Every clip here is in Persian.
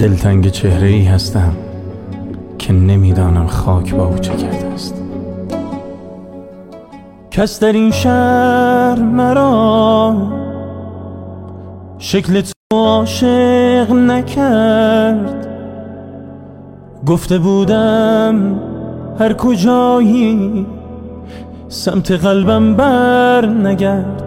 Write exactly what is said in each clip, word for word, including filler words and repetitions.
دلتنگ چهره ای هستم که نمیدانم خاک با او چه کرده است. کس در این شهر مرا شکل تو عاشق نکرد. گفته بودم هر کجایی سمت قلبم بر نگرد.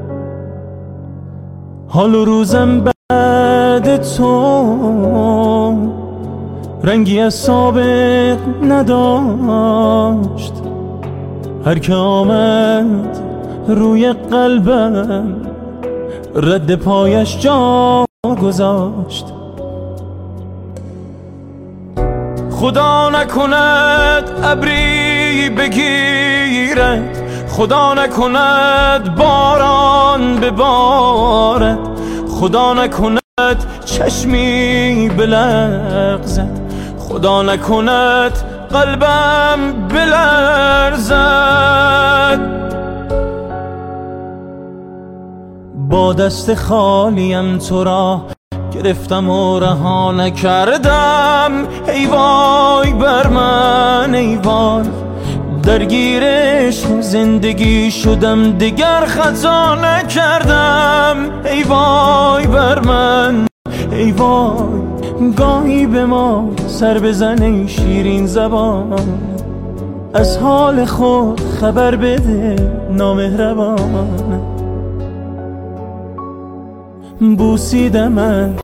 حال و روزم بعد تو رنگی از سابق نداشت. هر که آمد روی قلبم رد پایش جا گذاشت. خدا نکند ابری بگیرد، خدا نکند باران ببارد، خدا نکند چشمی بلغزد، خدا نکند قلبم بلرزد. با دست خالیم تو را گرفتم و رها نکردم. ای وای بر من ای وای، درگیر عشق زندگی شدم دیگر خطا نکردم. ای وای بر من ای وای، گاهی به ما سر بزن ای شیرین زبان، از حال خود خبر بده نامهربان. بوسیدمت